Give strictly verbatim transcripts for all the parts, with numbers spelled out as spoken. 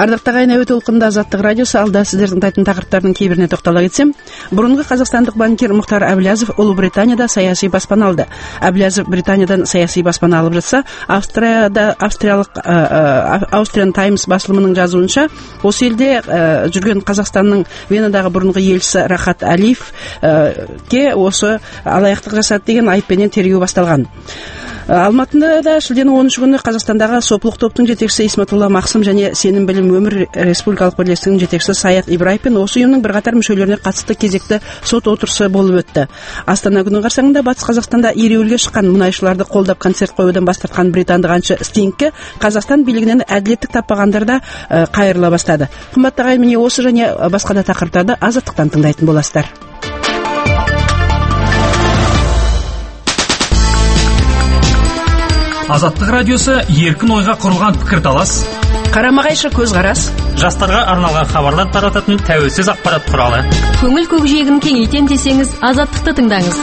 Ардактуу ағайын, әуе толқынында Азаттық радиосы. Алда сіздердің тайтын тақырыптардың кейбіріне тоқтала кетсем, бұрынғы қазақстандық банкир Мұхтар Әблязов Ұлыбританияда саяси баспана алды. Әблязов Британиядан саяси баспана алып жатса, Австрияда австриялық Austrian Times басылымының жазуынша, осы елде жүрген Қазақстанның Венадағы бұрынғы елшісі Рахат Әлиевке осы алаяқтық жасады деген айыппенен тергеу басталған. Алматыда да шілденің оныншы күні Қазақстандағы сопылық топтың жетекшісі Исматулла Мақсым және Сенім білім өмір республикалық бірлестігінің жетекшісі Саят Ибраев пен осы ұйымның бірқатар мүшелеріне қатысты кезекті сот отырысы болып өтті. Астана күні қарсаңында Батыс Қазақстанда ереуілге шыққан мұнайшыларды қолдап концерт қоюдан бас тартқан британдық әнші Стингке Қазақстан билігінен әділеттік таппағандар да қайырыла бастады. Қымбатты ағайын, міне осы және басқа да тақырыптарды Азаттықтан тыңдайтын боласыздар. Азаттық радиосы еркін ойға құрылған пікірталас, қарама-қайшы көзқарас, жастарға арналған хабарлар тарататын тәуелсіз ақпарат құралы. Көңіл көкжиегін кеңейтем десеңіз, Азаттықты тыңдаңыз.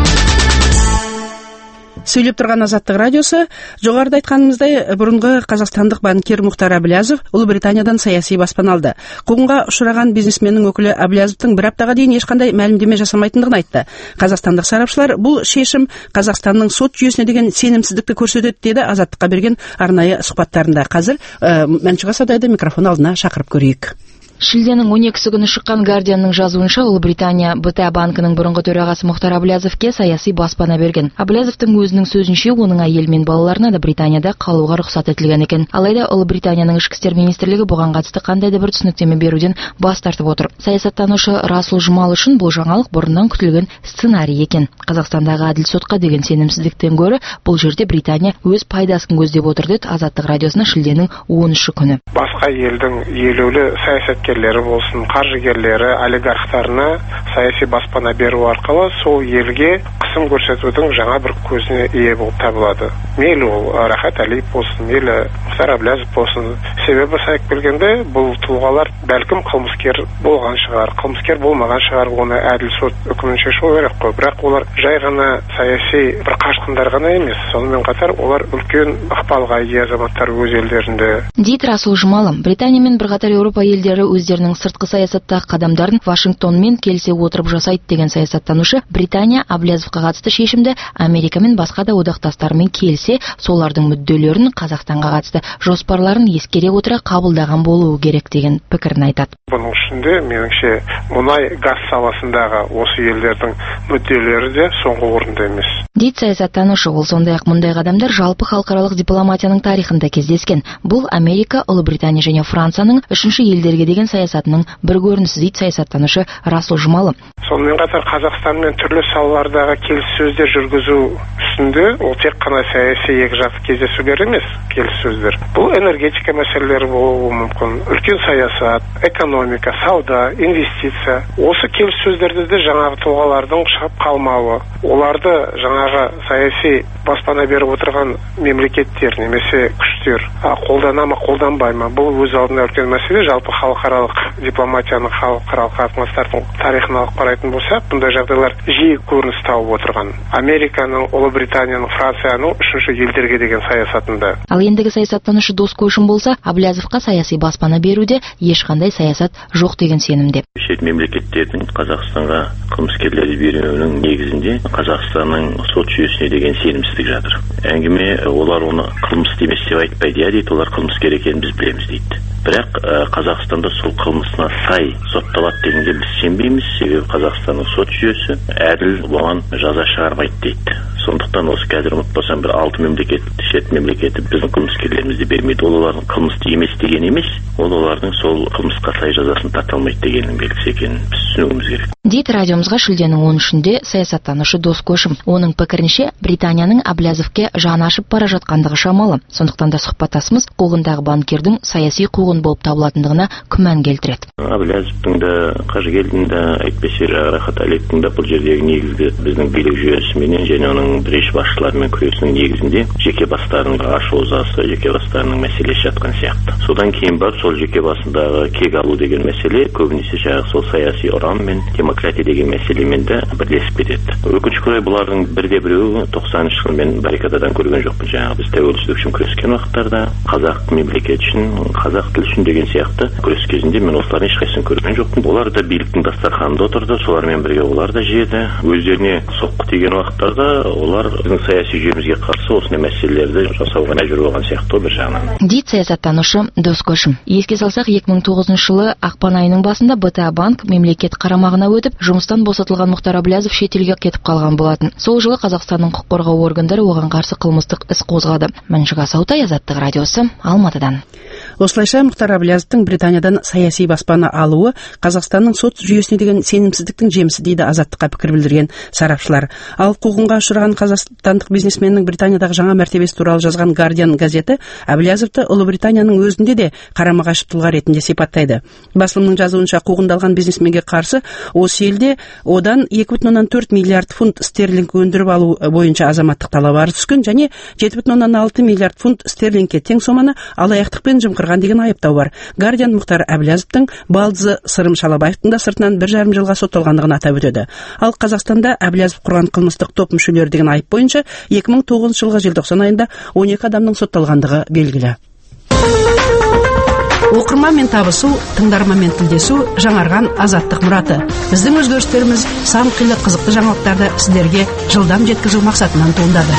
Сөйлеп тұрған Азаттық радиосы. Жоғарыда айтқанымыздай, бұрынғы қазақстандық банкир Мұхтар Әблязов Ұлыбританиядан саяси баспана алды. Қуғынға ұшыраған бизнесменнің өкілі Әблязовтың бір аптаға дейін ешқандай мәлімдеме жасамайтындығын айтты. Қазақстандық сарапшылар бұл шешім Қазақстанның сот жүйесіне деген сенімсіздікті көрсетеді деді Азаттыққа берген арнайы сұхбаттарында. Қазір ә, Мәншуға Садайды микрофон алдына шақырып көрейік. Шілденің он екісі күні шыққан Гардианның жазуынша, Ұлыбритания бэ тэ банкінің бұрынғы төрағасы Мұхтар Әблязовке саяси баспана берген. Әблязовтың өзінің сөзінше, оның әйелі мен балаларына да Британияда қалуға рұқсат етілген екен. Алайда Ұлыбританияның ішкі істер министрлігі бұған қатысты қандай да бір түсініктеме беруден бас тартып отыр. Саясаттанушы Расул Жұмал үшін бұл жаңалық бұрыннан күтілген сценарий екен. Қазақстандағы әділ сотқа деген сенімсіздіктен гөрі бұл жерде Британия өз пайдасын көздеп отыр деді Азаттық радиосына шілденің оныншы күні. Басқа елдің елеулі саясаткерлері болсын, қаржыгерлері, олигархтарына саяси баспана беру арқылы сол елге қысым көрсетудің жаңа бір көзіне ие болып табылады. Мейлі ол Рахат Әлиев болсын, мейлі Мұхтар Әблязов болсын. Себебі сайып келгенде бұл тұлғалар бәлкім қылмыскер болған шығар, қылмыскер болмаған шығар, оны әділ сот үкімін шешу керек қой. Бірақ олар жай ғана саяси бір қашқындар ғана емес, сонымен қатар олар үлкен ықпалға ие азаматтар өз елдерінде. Дейді Расул Жұмал, Британия мен бірқатар Еуропа елдері өздерінің сыртқы саясаттағы қадамдарын Вашингтонмен келісе отырып жасайды деген саясаттанушы, Британия Әблязовқа қатысты шешімді Америка мен басқа да одақтастарымен келісе, солардың мүдделерін Қазақстанға қатысты жоспарларын ескере отыра қабылдаған болуы керек деген пікірін айтады. Бұның ішінде меніңше мұнай газ саласындағы осы елдердің мүдделері де соңғы орында емес. Дейді саясаттанушы, ол сондай-ақ мұндай қадамдар жалпы халықаралық дипломатияның тарихында кездескен. Бұл Америка, Ұлыбритания және Францияның үшінші елдерге деген саясатының бір көрінісі дейді саясаттанушы Расул Жұмал. Сонымен қатар Қазақстанмен түрлі салалардағы келіссөздер жүргізу үстінде ол тек қана саяси екіжақты кездесулер емес, келіссөздер. Бұл энергетика мәселелері болуы мүмкін, үлкен саясат, экономика, сауда, инвестиция. Осы келіссөздерде де жаңағы тұлғалардың шығып қалмауы, оларды жаңағы саяси баспана беріп отырған мемлекеттер немесе күштер қолдана ма, қолданбай ма, бұл өз алдына үлкен мәселе. Жалпы халықаралық дипломатияның, халықаралық қатынастардың тарихын алып қарайтын болсақ, бұндай жағдайлар жиі көрініс тауып отырған. Американың, Ұлыбританияның, Францияның үшінші елдерге деген саясатында. Ал ендігі саясаттанушы дос көшім болса, Әблязовқа саяси баспана беруде ешқандай саясат жоқ деген сенімде. Шет мемлекеттердің Қазақстанға қылмыскерлерді беруінің негізінде Қазақстанның сот жүйесіне деген сенімсіздік жатыр. Әңгіме олар оны қылмыс емес деп айтпайды, дейді, олар қылмыскер екенін біз білеміз дейді. Бірақ Қазақстанда сол қылмысына сай сотталады дегенге біз сенбейміз, себебі Қазақстанның сот жүйесі әділ оған жаза шығармайды дейді. Сондықтан осы қазір ұмытпасам бір алты мемлекет, шет мемлекеті біздің қылмыскерлерімізді бермейді. Ол олардың қылмысты емес деген емес, ол олардың сол қылмысқа сай жазасын тарта алмайды дегеннің белгісі екенін біз түсінуіміз керек. Дейді радиомызға шілденің он үшінде саясаттанушы Дос Көшім. Оның пікірінше, Британияның Әблязовке жаны ашып бара жатқандығы шамалы. Сондықтан да сұхбаттасымыз қуғындағы банкирдің саяси қуғын болып табылатындығына күмән келтіреді. Әблязовтың да, Қажыгелдің да, әйтпесе Рахат Әлиевтің да бұл жердегі негізгі біздің билік жүйесіменен және оның Оның бірінші басшылармен күресінің негізінде жеке бастарының ашуызасы, жеке бастарының мәселесі жатқан сияқты. Содан кейін барып сол жеке басындағы кек алу деген мәселе көбінесе жаңағы сол саяси ұран мен демократия деген мәселемен де бірлесіп кетеді. Өкінішке орай бұлардың бірде біреуі тоқсаныншы жылы мен баррикададан көрген жоқпын. Жаңағы біз тәуелсіздік үшін күрескен уақыттарда қазақ мемлекет үшін, қазақ тіл үшін деген сияқты күрес кезінде мен осылардың ешқайсысын көрген жоқпын. Олар да биліктің дастарханында отырды, солармен бірге олар да жеді. Өздеріне соққы тиген уақыттарда олар біздің саяси жүйемізге қарсы осындай мәселелерді жасауға мәжбүр болған сияқты бір жағынан. Дейді саясаттанушы Дос Көшім. Еске салсақ, екі мың тоғызыншы жылы ақпан айының басында БТА банк мемлекет қарамағына өтіп, жұмыстан босатылған Мұхтар Әблязов шетелге кетіп қалған болатын. Сол жылы Қазақстанның құқық қорғау органдары оған қарсы қылмыстық іс қозғады. Мәншүк Асаутай, Азаттық радиосы, Алматыдан. Осылайша Мұхтар Әблязовтың Британиядан саяси баспана алуы Қазақстанның сот жүйесіне деген сенімсіздіктің жемісі дейді Азаттыққа пікір білдірген сарапшылар. Ал қуғынға ұшыраған қазақстандық бизнесменнің Британиядағы жаңа мәртебесі туралы жазған Guardian газеті Әблязовты Ұлыбританияның өзінде де қарама-қайшы тұлға ретінде сипаттайды. Басылымның жазуынша, қуғындалған бизнесменге қарсы осы елде одан екі бүтін оннан төрт миллиард фунт стерлинг өндіріп алу бойынша азаматтық талап арыз түскен және жеті бүтін оннан алты миллиард фунт стерлингке тең соманы алаяқтықпен жымқырған деген айыптау бар. Guardian Мұхтар Әблязовтың балдызы Сырым Шалабаевтың да сыртынан бір жарым жылға сотталғандығын атап өтеді. Ал Қазақстанда Әблязов құрған қылмыстық топ мүшелері деген айып бойынша екі мың тоғызыншы жылғы желтоқсан айында он екі адамның сотталғандығы белгілі. Оқырманмен табысу, тыңдарманмен тілдесу жаңарған азаттық мұраты. Біздің өзгерістеріміз сан қилы қызықты жаңалықтарды сіздерге жылдам жеткізу мақсатынан туындады.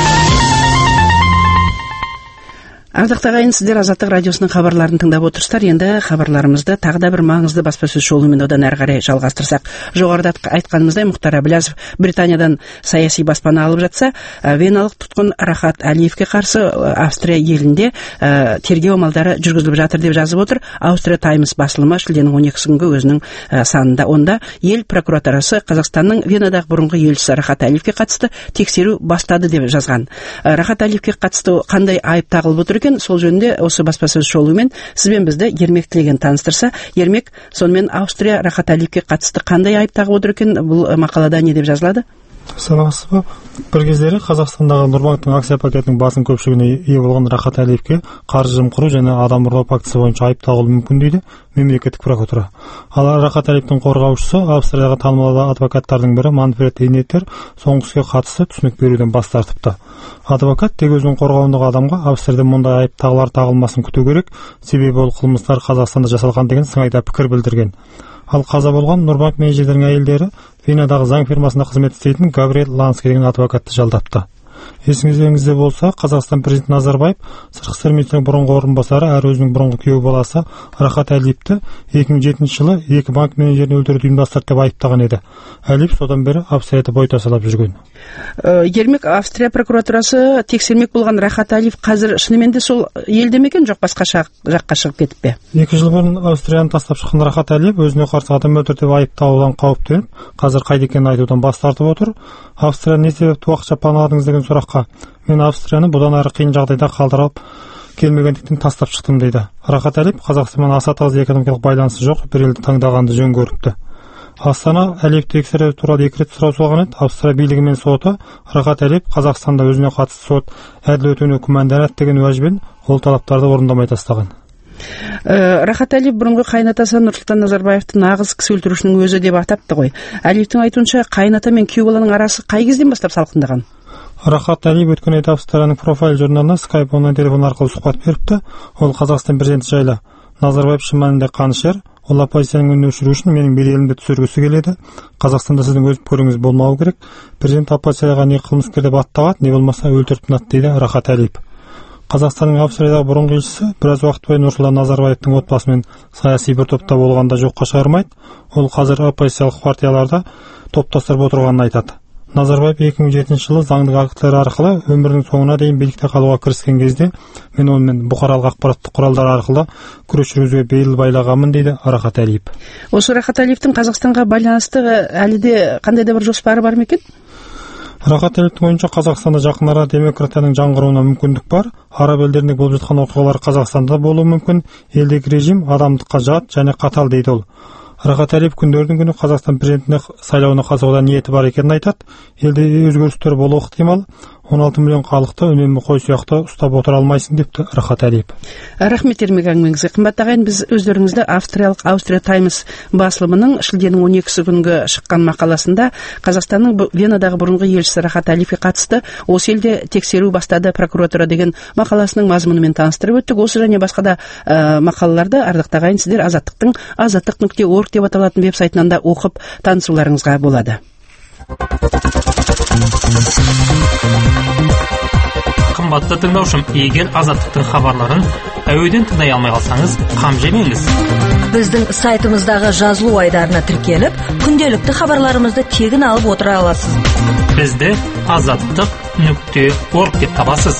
Ардақты ағайын, сіздер Азаттық радиосының хабарларын тыңдап отырсыздар. Енді хабарларымызды тағы да бір маңызды баспасөз жолымен одан әрі қарай жалғастырсақ. Жоғарыда айтқанымыздай, Мұхтар Әблязов Британиядан саяси баспана алып жатса, веналық тұтқын Рахат Әлиевке қарсы Австрия елінде ә, тергеу амалдары жүргізіліп жатыр деп жазып отыр Аустрия Таймс басылымы шілденің он екісі күнгі өзінің ә, санында. Онда ел прокуратурасы Қазақстанның Венадағы бұрынғы елшісі Рахат Әлиевке қатысты тексеру бастады деп жазған. Ә, Рахат Әлиевке қатысты қандай айып тағылып отыр? Сол жөнінде осы баспасөз жолымен сізбен бізді Ермек Тілеген таныстырса, Ермек, сонымен Австрия Рахат Әлиевке қатысты қандай айып тағып отыр екен? Бұл мақалада не деп жазылады? Саламатсыз ба? Бір кездері Қазақстандағы Нұрбанктың акция пакетінің басым көпшілігіне ие болған Рахат Әлиевке қаржы жымқыру және адам ұрлау фактісі бойынша айып тағылуы мүмкін дейді мемлекеттік прокуратура. Ал Рахат Әлиевтің қорғаушысы Австриядағы танымал адвокаттардың бірі Манфред Эйнетер соңғы іске қатысты түсінік беруден бас тартыпты. Адвокат тек өзінің қорғауындағы адамға Австрияда мұндай айып тағылар тағылмасын күту керек, себебі ол қылмыстар Қазақстанда жасалған деген сыңайда пікір білдірген. Ал қаза болған Нұрбанк менеджердің әйелдері Венадағы заң фирмасында қызмет істейтін Габриэль Лански деген адвокатты жалдапты. Есіңізде болса, Қазақстан президенті Назарбаев сыртқы істер министрінің бұрынғы орынбасары әрі өзінің бұрынғы күйеуі баласы Рахат Әлиевті екі мың жетінші жылы екі банк менеджерін өлтіруді ұйымдастырды деп айыптаған еді. Әлиев содан бері Австрияда бой тасалап жүрген. Ермек, Австрия прокуратурасы тексермек болған Рахат Әлиев қазір шынымен де сол елде ме екен, жоқ басқа жаққа шығып кетіп пе? Екі жыл бұрын Австрияны тастап шыққан Рахат Әлиев өзіне қарсы адам өлтірді деп айыпталудан қауіптеніп, қазір қайда екенін айтудан бас тартып отыр. Австрия не себепті уақытша паналадыңыз деген сұраққа мен Австрияны бұдан әрі қиын жағдайда қалдырып келмегендіктен тастап шықтым дейді. Рахат Әлиев Қазақстанмен аса тығыз экономикалық байланысы жоқ бір елді таңдағанды жөн көріпті. Астана Әлиевті тексеру туралы екі рет сұрау салған еді. Австрия билігі мен соты Рахат Әлиев Қазақстанда өзіне қатысты сот әділ өтуіне күмәнданады деген уәжбен ол талаптарды орындамай тастаған. Рахат Әлиев бұрынғы қайнатасы Нұрсұлтан Назарбаевты нағыз кісі өлтірушінің өзі деп атапты ғой. Әлиевтің айтуынша қайната мен күйеу баланың арасы қай кезден бастап салқындаған? Рахат Әлиев өткен айда Австрияның профайл журналына Skype онлайн телефон арқылы сұхбат беріпті. Ол Қазақстан президенті жайлы: Назарбаев шын мәнінде қанішер, ол оппозицияның үнін өшіру үшін менің беделімді түсіргісі келеді. Қазақстанда сіздің өз пікіріңіз болмауы керек. Президент оппозицияға не қылмыскер деп аттаған, не болмаса өлтіріп тынады дейді Рахат Әлиев. Қазақстанның Австриядағы бұрынғы елшісі біраз уақыт бойы Нұрсұлтан Назарбаевтың отбасымен саяси бір топта болғанда жоққа шығармайды. Ол қазір оппозициялық партияларда топтастырып отырғанын айтады. Назарбаев екі мың жетінші жылы заңдық актілер арқылы өмірінің соңына дейін билікте қалуға кіріскен кезде мен онымен бұқаралық ақпараттық құралдар арқылы күрес жүргізуге бейіл байлағанмын дейді Рахат Әлиев. Осы Рахат Әлиевтің Қазақстанға байланысты әлі де қандай да бір жоспары бар ма екен? Рахат Әлиевтің ойынша Қазақстанда жақын арада демократияның жаңғыруына мүмкіндік бар. Араб елдерінде болып жатқан оқиғалар Қазақстанда болуы мүмкін. Елдегі режим адамдыққа жат және қатал дейді ол. Рахат Әлиев күндердің күні Қазақстан президентіне сайлауына қатысуға ниеті бар екенін айтады. Елде өзгерістер болуы ықтимал. он алты миллион халықты үнемі қой сияқты ұстап отыра алмайсың депті Рахат Әлиев. Рахмет Ермек әңгімеңізге. Қымбат ағайын, біз өздеріңізді австриялық Аустрия Таймс басылымының шілденің он екісі күнгі шыққан мақаласында Қазақстанның Венадағы бұрынғы елшісі Рахат Әлиевке қатысты осы елде тексеру бастады прокуратура деген мақаласының мазмұнымен таныстырып өттік. Осы және басқа да ә, мақалаларды ардақты ағайын сіздер Азаттықтың азаттық нүкте орг деп аталатын веб-сайтынан да оқып танысуларыңызға болады. Қымбатты тыңдаушым, егер Азаттықтың хабарларын әуеден тыңдай алмай қалсаңыз, қам жемеңіз. Біздің сайтымыздағы жазылу айдарына тіркеліп, күнделікті хабарларымызды тегін алып отыра аласыз. Бізді азаттық нүкте орг деп табасыз.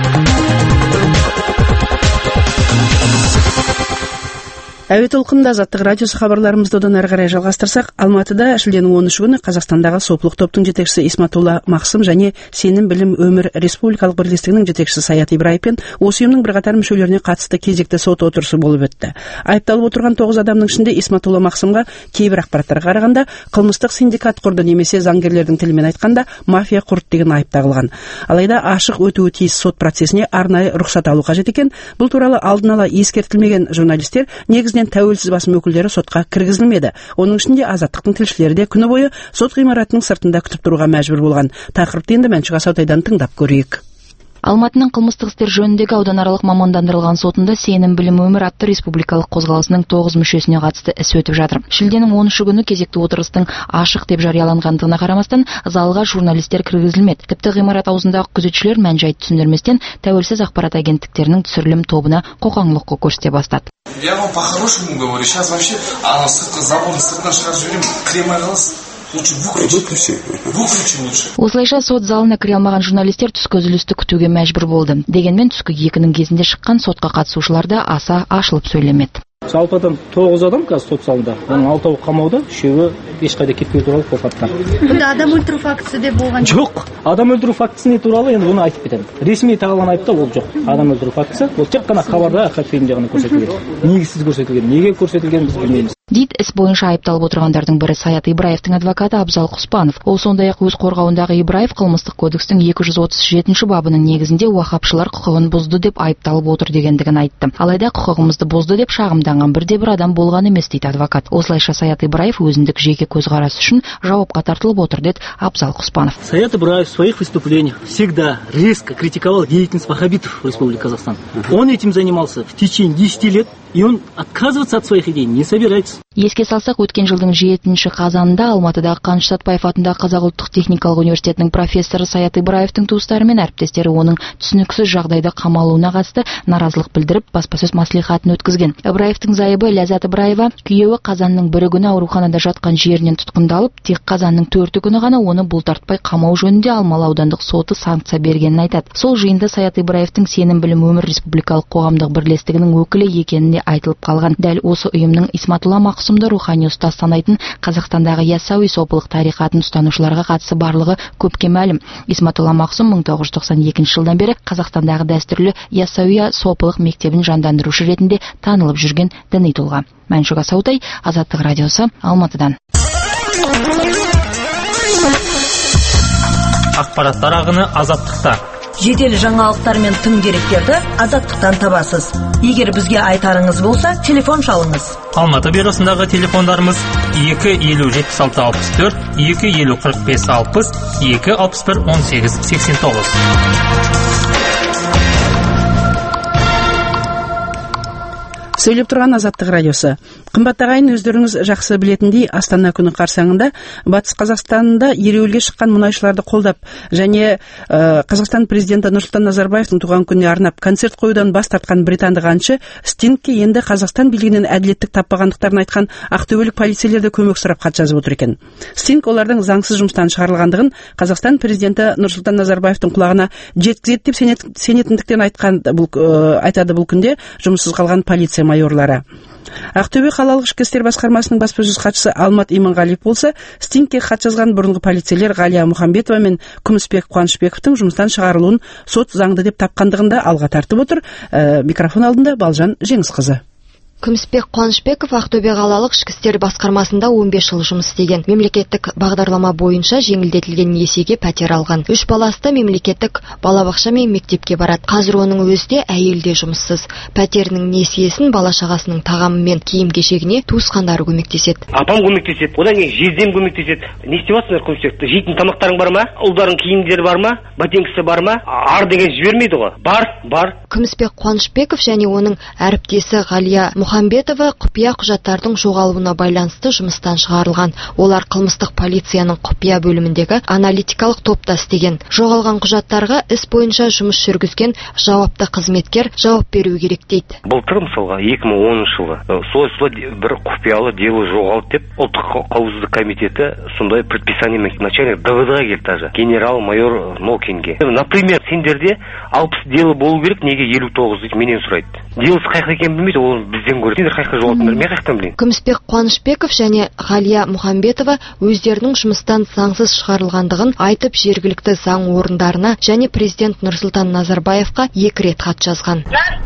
Әуе толқынында Азаттық радиосы хабарларымызды одан әрі қарай жалғастырсақ, Алматыда шілденің он үші күні Қазақстандағы сопылық топтың жетекшісі Исматулла Мақсым және Сенім білім өмір республикалық бірлестігінің жетекшісі Саят Ибраев пен осы ұйымның бірқатар мүшелеріне қатысты кезекті сот отырысы болып өтті. Айыпталып отырған тоғыз адамның ішінде Исматулла Мақсымға кейбір ақпараттарға қарағанда қылмыстық синдикат құрды немесе заңгерлердің тілімен айтқанда мафия құрды деген айып тағылған. Алайда ашық өтуі тиіс сот процесіне арнайы рұқсат алу қажет екен. Бұл туралы алдын ала ескертілмеген журналистер негізінен тәуелсіз басылым өкілдері сотқа кіргізілмеді. Оның ішінде Азаттықтың тілшілері де күні бойы сот ғимаратының сыртында күтіп тұруға мәжбүр болған. Тақырыпты енді Мәншүк Асаутайдан тыңдап көрейік. Алматының қылмыстық істер жөніндегі ауданаралық мамандандырылған сотында Сенім білім өмір атты республикалық қозғалысының тоғыз мүшесіне қатысты іс өтіп жатыр. Шілденің он үші күні кезекті отырыстың ашық деп жарияланғандығына қарамастан залға журналистер кіргізілмеді. Тіпті ғимарат аузындағы күзетшілер мән-жайды түсіндірместен тәуелсіз ақпарат агенттіктерінің түсірілім тобына қоқаңлық көрсете бастады. Я вам по-хорошему говорю, сейчас вообще а забор сыртынан шығарып жіберем, кіре алмай қаласыз. Лучше выключи. Выключи лучше. Осылайша сот залына кіре алмаған журналистер түскі үзілісті күтуге мәжбүр болды. Дегенмен түскі екінің кезінде шыққан сотқа қатысушылар да аса ашылып сөйлемеді. Жалпыдан тоғыз адам қазір сот залында. Оның алтауы қамауда, үшеуі ешқайда кетпеу туралы қолхаттар. Бұнда адам өлтіру фактісі де болған жоқ. Адам өлтіру фактісіне туралы енді оны айтып кетемін. Ресми тағылған айыпта ол жоқ. Адам өлтіру фактісі ол тек қана хабарда ақпарат фильмде ғана көрсетілген. Негізсіз көрсетілген. Неге көрсетілгенін біз білмейміз. Дейді іс бойынша айыпталып отырғандардың бірі Саят Ибраевтың адвокаты Абзал Құспанов. Ол сондай-ақ өз қорғауындағы Ибраев қылмыстық кодекстің екі жүз отыз жетінші бабының негізінде уахапшылар құқығын бұзды деп айыпталып отыр дегендігін айтты. Алайда құқығымызды бұзды деп шағымданған бірде бір адам болған емес дейді адвокат. Осылайша Саят Ибраев өзіндік жеке көзқарасы үшін жауапқа тартылып отыр деді Абзал Құспанов. Саят Ибраев в своих выступлениях всегда резко критиковал деятельность ваххабитов в Республике Казахстан. Он этим занимался в течение десяти лет, и он отказываться от своих идей не собирается. Еске салсақ, өткен жылдың жетінші қазанында Алматыдағы Қаныш Сәтпаев атындағы Қазақ ұлттық техникалық университетінің профессоры Саят Ибраевтың туыстары мен әріптестері оның түсініксіз жағдайда қамалуына қатысты наразылық білдіріп, баспасөз мәслихатын өткізген. Ибраевтың зайыбы Ләззат Ибраева күйеуі қазанның бірі күні ауруханада жатқан жерінен тұтқындалып, тек қазанның төрті күні ғана оны бұлтартпай қамау жөнінде Алмалы аудандық соты санкция бергенін айтады. Сол жиында Саят Ибраевтың Сенім білім өмір республикалық қоғамдық бірлестігінің өкілі екеніне айтылып қалған. Дәл осы ұйымның Исматулла Мақсымды рухани ұстаз санайтын Қазақстандағы Яссауи сопылық тарихатын ұстанушыларға қатысы барлығы көпке мәлім. Исматулла Мақсым мың тоғыз жүз тоқсан екінші жылдан бері Қазақстандағы дәстүрлі Яссауи сопылық мектебін жандандырушы ретінде танылып жүрген діни тұлға. Мәншүк Асаутай, Азаттық радиосы, Алматыдан. Ақпараттар ағыны Азаттықта. Жедел жаңалықтар мен тың деректерді Азаттықтан табасыз. Егер бізге айтарыңыз болса, телефон шалыңыз. Алматы бюросындағы телефондарымыз екі елу жетпіс алты алпыс төрт, екі елу қырық бес алпыс, екі алпыс бір он сегіз сексен тоғыз. Сөйлеп тұрған Азаттық радиосы. Қымбат ағайын, өздеріңіз жақсы білетіндей, Астана күні қарсаңында Батыс Қазақстанда ереуілге шыққан мұнайшыларды қолдап және ә, Қазақстан президенті Нұрсұлтан Назарбаевтың туған күніне арнап концерт қоюдан бас тартқан британдық әнші Стингке енді Қазақстан билігінен әділеттік таппағандықтарын айтқан ақтөбелік полицейлерді көмек сұрап хат жазып отыр екен. Стинг олардың заңсыз жұмыстан шығарылғандығын Қазақстан президенті Нұрсұлтан Назарбаевтың құлағына жеткізеді деп сенетіндіктен айтқан бұл ә, айтады бұл күнде жұмыссыз қалған полиция майорлары. Ақтөбе қалалық ішкі істер басқармасының баспасөз хатшысы Алмат Иманғалиев болса, Стингке хат жазған бұрынғы полицейлер Ғалия Мұхамбетова мен Күмісбек Қуанышбековтың жұмыстан шығарылуын сот заңды деп тапқандығында алға тартып отыр. Ә, микрофон алдында Балжан Жеңісқызы. Күмісбек Қуанышбеков Ақтөбе қалалық ішкі істер басқармасында он бес жыл жұмыс істеген. Мемлекеттік бағдарлама бойынша жеңілдетілген несиеге пәтер алған. Үш баласы мемлекеттік балабақша мен мектепке барады. Қазір оның өзі де әйелі де жұмыссыз. Пәтерінің несиесін бала шағасының тағамы мен киім-кешегіне туысқандары көмектеседі. Апам көмектеседі, одан кейін жездем көмектеседі. Не істеп жатсыңдар Күмісбек? Жейтін тамақтарың бар ма? Ұлдардың киімдері бар ма? Ботинкасы бар ма? Ар деген жібермейді ғой. Бар, бар. Күмісбек Қуанышбеков және оның әріптесі Ғалия Мұхамбетова құпия құжаттардың жоғалуына байланысты жұмыстан шығарылған. Олар қылмыстық полицияның құпия бөліміндегі аналитикалық топта істеген. Жоғалған құжаттарға іс бойынша жұмыс жүргізген жауапты қызметкер жауап беру керек дейді. Былтыр мысалға екі мың оныншы жылы сол бір құпиялы дело жоғалды деп ұлттық қауіпсіздік комитеті сондай предписаниемен начальник ДВД-ға келді даже генерал-майор Нокинге. Например, сендерде алпыс дело болу керек, неге елу тоғыз дейді, менен сұрайды. Делосы қайқы екенін білмейді, ол бізден көреді. Сендер қайқы жоғалтыңдар, мен қайқтан білейін. Күмісбек Қуанышбеков және Ғалия Мұхамбетова өздерінің жұмыстан заңсыз шығарылғандығын айтып жергілікті заң орындарына және президент Нұрсұлтан Назарбаевқа екі рет хат жазған.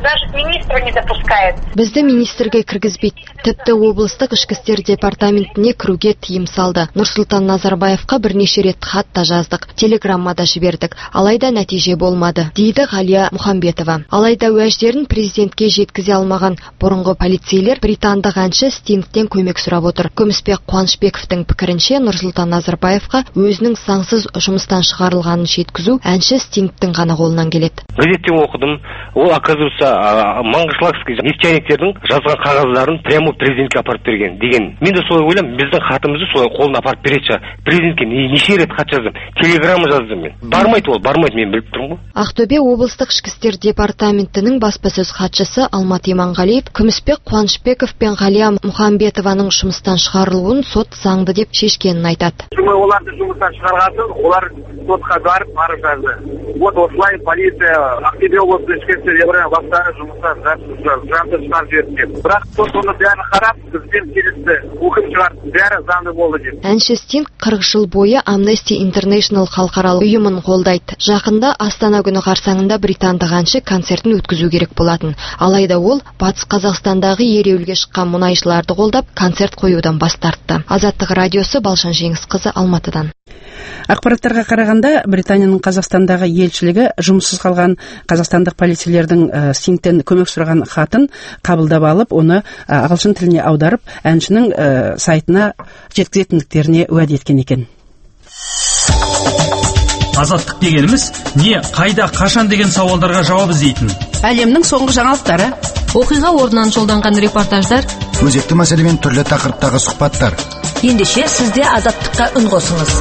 Бізді министрге кіргізбейді. Тіпті облыстық ішкі істер департаментіне кіруге тыйым салды. Нұрсұлтан Назарбаевқа бірнеше рет хат та жаздық, телеграммада жібердік, алайда нәтиже болмады, дейді Ғалия Мұхамбетова. Алайда уәждерін президентке жеткізе алмаған бұрынғы полицейлер британдық әнші Стингтен көмек сұрап отыр. Күмісбек Қуанышбековтың пікірінше Нұрсұлтан Назарбаевқа өзінің заңсыз жұмыстан шығарылғанын жеткізу әнші Стингтің ғана қолынан келеді. Газеттен оқыдым, ол оказывается Мангышлакский нефтяниктердің жазған қағаздарын прямо президентке апарып берген деген. Мен де солай ойлаймын, біздің хатымызды солай қолына апарып береді. Президентке неше рет хат жаздым, телеграмма жаздым мен. Бармайды ол, бармайды, мен біліп тұрмын ғой. Ақтөбе облыстық ішкі істер департаментінің баспасөз хатшысы Алмат Иманғалиев Күмісбек Қуанышбеков пен Ғалия Мұхамбетованың жұмыстан шығарылуын сот заңды деп шешкенін айтады. Оларды жұмыстан шығарғасын, олар сотқа барып арыз жазды. Вот осылай полиция Ақтөбе облыстық ішкі істер департаментінің жұмыстан заңды шығарып жіберді деп. Бірақ сот оны бәрін қарап, бізбен келісті, үкім шығарды, бәрі заңды болды деп. Әнші Стинг қырық жыл бойы Amnesty International халықаралық ұйымын қолдайды. Жақында Астана күні қарсаңында британдық әнші концертін өткізу керек болатын. Алайда ол батыс Қазақстандағы ереуілге шыққан мұнайшыларды қолдап концерт қоюдан бас тартты. Азаттық радиосы Балшан Жеңісқызы, Алматыдан. Ақпараттарға қарағанда, Британияның Қазақстандағы елшілігі жұмыссыз қалған қазақстандық полицейлердің Стингтен көмек сұраған хатын қабылдап алып, оны ағылшын тіліне аударып, әншінің сайтына жеткізетіндіктеріне уәде еткен екен. Азаттық дегеніміз не, қайда, қашан деген сауалдарға жауап іздейтін. Әлемнің соңғы жаңалықтары, оқиға орнынан жолданған репортаждар, өзекті мәселемен түрлі тақырыптағы сұхбаттар. Ендеше сізде азаттыққа үн қосыңыз.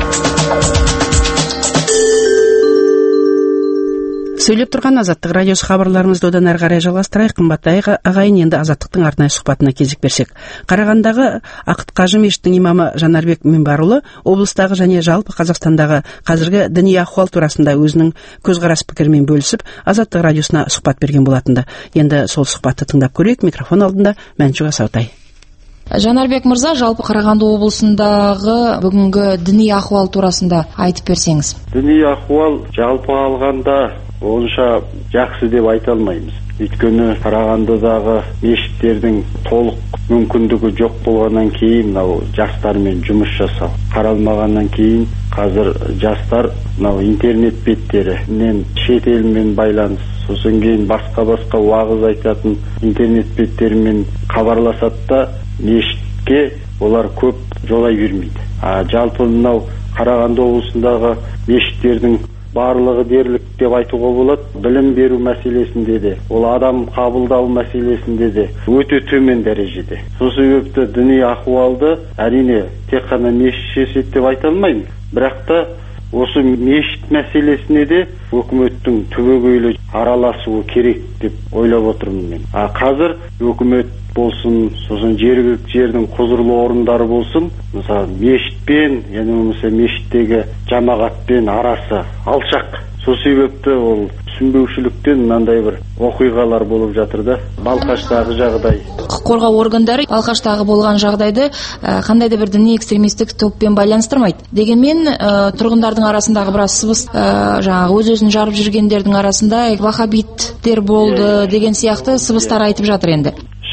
Сөйлеп тұрған Азаттық радиосы хабарларымызды одан әрі қарай жалғастырайық. Қымбатты ағайын, енді Азаттықтың арнайы сұхбатына кезек берсек. Қарағандағы Ақыт Қажы мешітінің имамы Жанарбек Мембарұлы облыстағы және жалпы Қазақстандағы қазіргі діни ахуал турасында өзінің көзқарас пікірімен бөлісіп, Азаттық радиосына сұхбат берген болатынды. Енді сол сұхбатты тыңдап көрейік. Микрофон алдында Мәншүк Асаутай. Жанарбек мырза, жалпы Қарағанды облысындағы бүгінгі діни ахуал турасында айтып берсеңіз. Діни ахуал жалпы алғанда онша жақсы деп айта алмаймыз. Өйткені Қарағандыдағы мешіттердің толық мүмкіндігі жоқ болғаннан кейін, мынау жастармен жұмыс жасау қаралмағаннан кейін, қазір жастар мынау интернет беттерінен шет елмен байланыс, сосын кейін басқа-басқа уағыз айтатын интернет беттерімен хабарласады да, мешітке олар көп жолай бермейді. А жалпы мынау Қарағанды облысындағы мешіттердің барлығы дерлік деп айтуға болады. Білім беру мәселесінде де, ол адам қабылдау мәселесінде де өте төмен дәрежеде. Сол себепті діни ахуалды әрине тек қана мешіт шешеді деп айта алмаймын. Бірақ та осы мешіт мәселесіне де өкіметтің түбегейлі араласуы керек деп ойлап отырмын мен. А қазір өкімет болсын, сосын жергілікті жердің құзырлы орындары болсын, мысалы мешітпен, яғни болмаса мешіттегі жамағатпен арасы алшақ. Сол себепті ол түсінбеушіліктен мынандай бір оқиғалар болып жатыр да. Балқаштағы жағдай. Құқық қорғау органдары Балқаштағы болған жағдайды қандай да бір діни экстремистік топпен байланыстырмайды. Дегенмен тұрғындардың арасындағы біраз сыбыс, жаңағы өз-өзін жарып жүргендердің арасында вахабиттер болды деген сияқты сыбыстар айтып жатыр енді.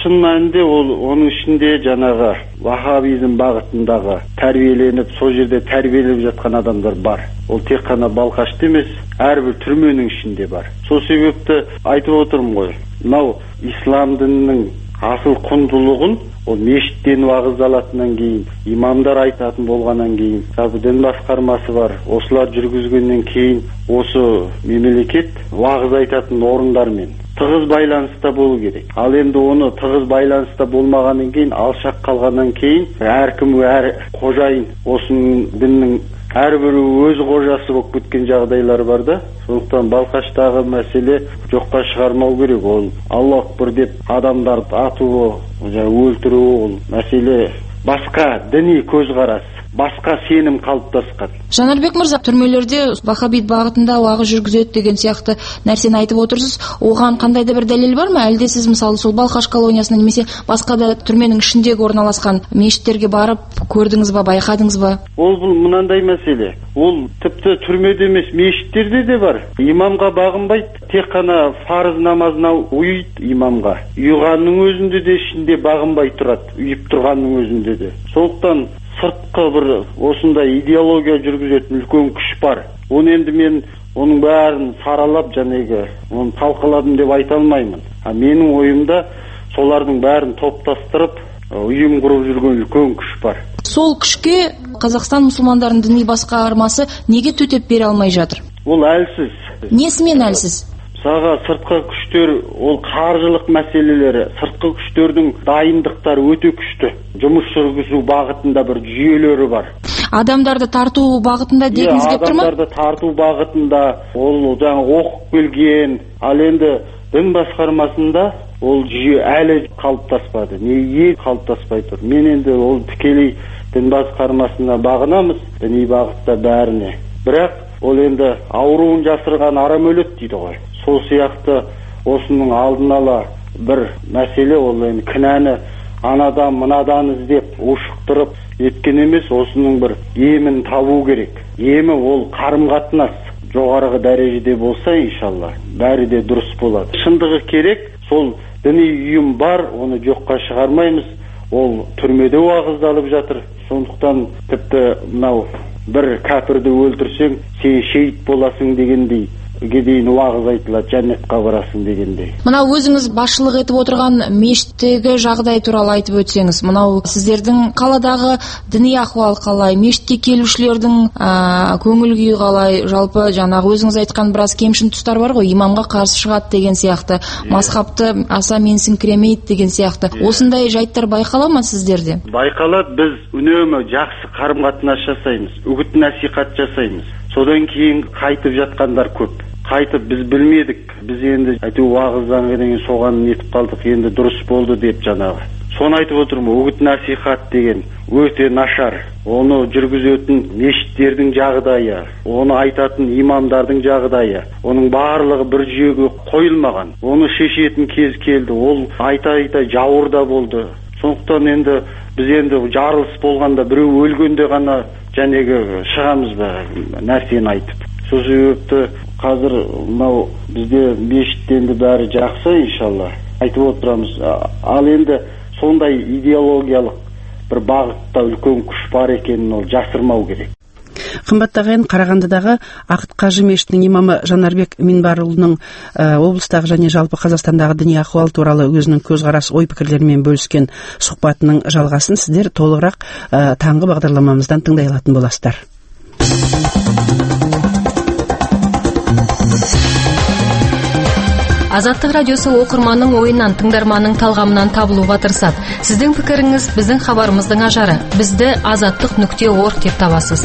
шын мәнінде ол оның ішінде жаңағы ваххабизм бағытындағы тәрбиеленіп, сол жерде тәрбиеленіп жатқан адамдар бар. Ол тек қана Балқашта емес, әрбір түрменің ішінде бар. Сол себепті айтып отырмын ғой, мынау ислам дінінің асыл құндылығын ол мешіттен уағыздалатыннан кейін, имамдар айтатын болғаннан кейін, жалпы дін басқармасы бар, осылар жүргізгеннен кейін осы мемлекет уағыз айтатын орындармен тығыз байланыста болу керек. Ал енді оны тығыз байланыста болмағаннан кейін, алшақ қалғаннан кейін, әркім әр қожайын осының діннің әрбірі өз қожасы болып кеткен жағдайлар бар да. Сондықтан Балқаштағы мәселе жоққа шығармау керек. Ол Аллах акбар деп адамдарды атуы, өлтіруі, ол мәселе басқа діни көзқарас, басқа сенім қалыптасқан. Жанарбек мырза, түрмелерде ваххабит бағытында уағыз жүргізеді деген сияқты нәрсені айтып отырсыз. Оған қандай да бір дәлел бар ма? Әлде сіз мысалы сол Балқаш колониясына немесе басқа да түрменің ішіндегі орналасқан мешіттерге барып көрдіңіз ба, байқадыңыз ба? Ол бұл мынандай мәселе. Ол тіпті түрмеде емес, мешіттерде де бар. Имамға бағынбайды, тек қана фарыз намазына ұйыйды имамға. Ұйығанның өзінде де ішінде бағынбай тұрады, ұйып тұрғанның өзінде де. Сондықтан сыртқы бір осындай идеология жүргізетін үлкен күш бар. Оны енді мен оның бәрін саралап жаңағы оны талқыладым деп айта алмаймын. А менің ойымда солардың бәрін топтастырып ұйым құрып жүрген үлкен күш бар. Сол күшке Қазақстан мұсылмандарының діни басқармасы неге төтеп бере алмай жатыр? Ол әлсіз. Несімен әлсіз? Саға сыртқы күштер, ол қаржылық мәселелері, сыртқы күштердің дайындықтары өте күшті. Жұмыс жүргізу бағытында бір жүйелері бар. Адамдарды тарту бағытында дегіңіз келіп тұр ма? Адамдарды тарту бағытында, ол жаңа оқып келген, ал енді дін басқармасында ол жүйе әлі қалыптаспады. Неге қалыптаспай тұр? Мен енді ол тікелей дін басқармасына бағынамыз, діни бағытта бәріне. Бірақ ол енді ауруын жасырған арам өледі дейді ғой. Сол сияқты осының алдын ала бір мәселе, ол енді кінәні анадан мынадан іздеп ушықтырып еткен емес, осының бір емін табу керек. Емі ол қарым-қатынас жоғарғы дәрежеде болса, иншалла, бәрі де дұрыс болады. Шындығы керек, сол діни ұйым бар, оны жоққа шығармаймыз. Ол түрмеде уағыздалып жатыр. Сондықтан тіпті мынау бір кәпірді өлтірсең, сен шейіт боласың дегендей дейін уағыз айтылады, жәннатқа барасың дегендей. Мынау өзіңіз басшылық етіп отырған мешіттегі жағдай туралы айтып өтсеңіз, мынау сіздердің қаладағы діни ахуал қалай, мешітке келушілердің көңіл күйі қалай, жалпы жаңағы өзіңіз айтқан біраз кемшін тұстар бар ғой, имамға қарсы шығады деген сияқты, мазхабты аса менсінкіремейді деген сияқты. Осындай жайттар байқала ма сіздерде? Байқалады, біз үнемі жақсы қарым-қатынас жасаймыз, үгіт насихат жасаймыз. Содан кейін қайтып жатқандар көп. Қайтып біз білмедік, біз енді әйтеу уағыздан кейін соған нетіп қалдық, енді дұрыс болды деп жаңағы. Соны айтып отырмын, үгіт насихат деген өте нашар. Оны жүргізетін мешіттердің жағдайы, оны айтатын имамдардың жағдайы, оның барлығы бір жүйеге қойылмаған. Оны шешетін кез келді, ол айта-айта жауырда болды. Сондықтан енді біз енді жарылыс болғанда біреу өлгенде ғана жәнегі шығамыз ба нәрсені айтып. Сол себепті қазір мынау бізде мешіттенді бәрі жақсы, иншалла, айтып отырамыз. Ал енді сондай идеологиялық бір бағытта үлкен күш бар екенін ол жасырмау керек. Қымбатты ағайын, Қарағандыдағы Ақыт Қажы мешітінің имамы Жанарбек Минбарұлының облыстағы және жалпы Қазақстандағы діни ахуал туралы өзінің көзқарас ой пікірлерімен бөліскен сұхбатының жалғасын сіздер толығырақ таңғы бағдарламамыздан тыңдай алатын боласыздар. Азаттық радиосы оқырманның ойынан, тыңдарманның талғамынан табылуға тырысады. Сіздің пікіріңіз біздің хабарымыздың ажары. Бізді азаттық нүкте орг деп табасыз.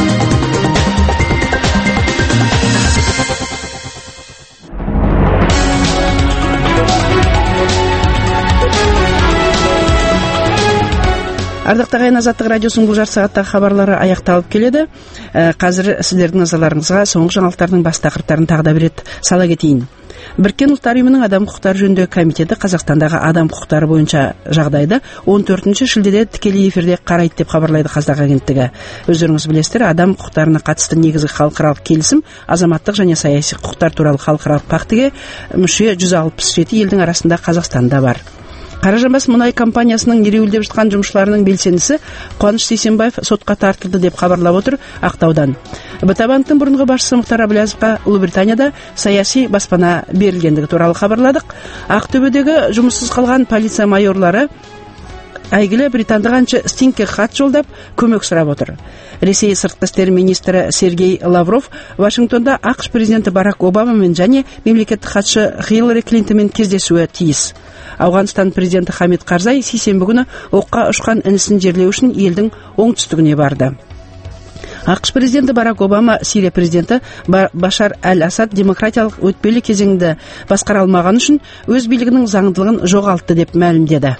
Ардақты ағайын, Азаттық радиосының бұл жарты сағаттағы хабарлары аяқталып келеді. Қазір сіздердің назарларыңызға соңғы жаңалықтардың бас тақырыптарын тағы да бір рет сала кетейін. Біріккен ұлттар ұйымының адам құқықтары жөніндегі комитеті Қазақстандағы адам құқықтары бойынша жағдайды он төртінші шілдеде тікелей эфирде қарайды деп хабарлайды Қазақ агенттігі. Өздеріңіз білесіздер, адам құқықтарына қатысты негізгі халықаралық келісім азаматтық және саяси құқықтар туралы халықаралық пактіге мүше жүз алпыс жеті елдің арасында Қазақстанда бар. Қаражанбас мұнай компаниясының ереуілдеп жатқан жұмысшыларының белсендісі Қуаныш Сейсенбаев сотқа тартылды деп хабарлап отыр Ақтаудан. БТА-банктың бұрынғы басшысы Мұхтар Әблязовқа Ұлыбританияда саяси баспана берілгендігі туралы хабарладық. Ақтөбедегі жұмыссыз қалған полиция майорлары әйгілі британдық әнші Стингке хат жолдап көмек сұрап отыр. Ресей сыртқы істер министрі Сергей Лавров Вашингтонда ақш президенті Барак Обамамен және мемлекеттік хатшы Хиллари Клинтонмен кездесуі тиіс. Ауғанстан президенті Хамид Карзай сейсенбі күні оққа ұшқан інісін жерлеу үшін елдің оңтүстігіне барды. ақш президенті Барак Обама Сирия президенті Башар әл-Асад демократиялық өтпелі кезеңді басқара алмаған үшін өз билігінің заңдылығын жоғалтты деп мәлімдеді.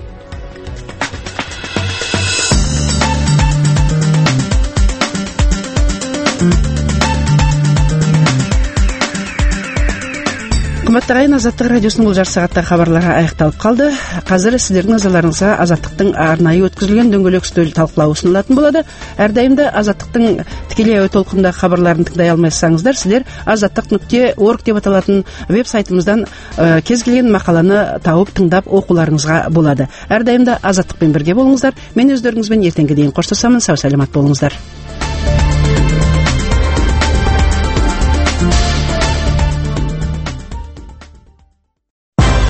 Қымбатты ағайын, Азаттық радиосының бұл жарты сағаттағы хабарлары аяқталып қалды. Қазір сіздердің назарларыңызға Азаттықтың арнайы өткізілген дөңгелек үстел талқылауы ұсынылатын болады. Әрдайым да Азаттықтың тікелей әуе толқындағы хабарларын тыңдай алмайсаңыздар, сіздер азаттық нүкте орг деп аталатын веб-сайтымыздан ә, кез келген мақаланы тауып тыңдап оқуларыңызға болады. Әрдайым да Азаттықпен бірге болыңыздар. Мен өздеріңізбен ертеңге дейін қоштасамын. Сау саламат болыңыздар.